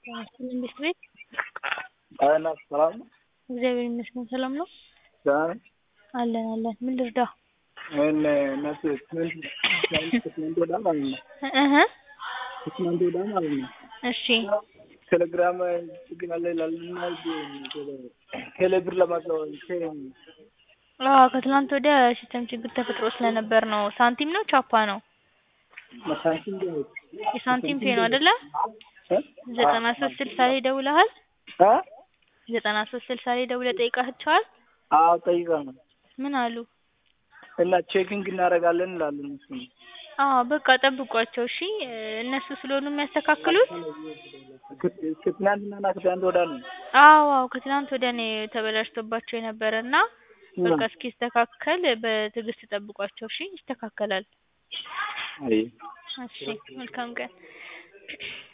እንዴት ቤት እና ሰላም ነው። እግዚአብሔር ይመስገን ሰላም ነው። ደህና ነኝ። አለን ምን ልርዳ? እናት ትናንት ወዲያ ማለት ነው። ትናንት ወዲያ ማለት ነው። እሺ ቴሌግራም ችግር አለ ይላልና ቴሌብር ለማግኘት ከትላንት ወዲያ ሲስተም ችግር ተፈጥሮ ስለነበር ነው። ሳንቲም ነው ቻፓ ነው? መሳንቲም ነው። የሳንቲም ፔ ነው አይደለ? 9360 ላይ ደውለሃል? 9360 ላይ ደውለህ ጠይቀሃቸዋል? አዎ ጠይቀናል። ምን አሉ? እና ቼኪንግ እናደርጋለን ይላሉ እነሱ። በቃ ጠብቋቸው እሺ። እነሱ ስለሆኑ የሚያስተካክሉት። ከትናንትና ከትናንት ወዲያ ነው። አዎ ከትናንት ወዲያ ነው ተበላሽቶባቸው የነበረና በቃ እስኪስተካከል በትዕግስት ጠብቋቸው እሺ። ይስተካከላል። አይ እሺ መልካም ቀን።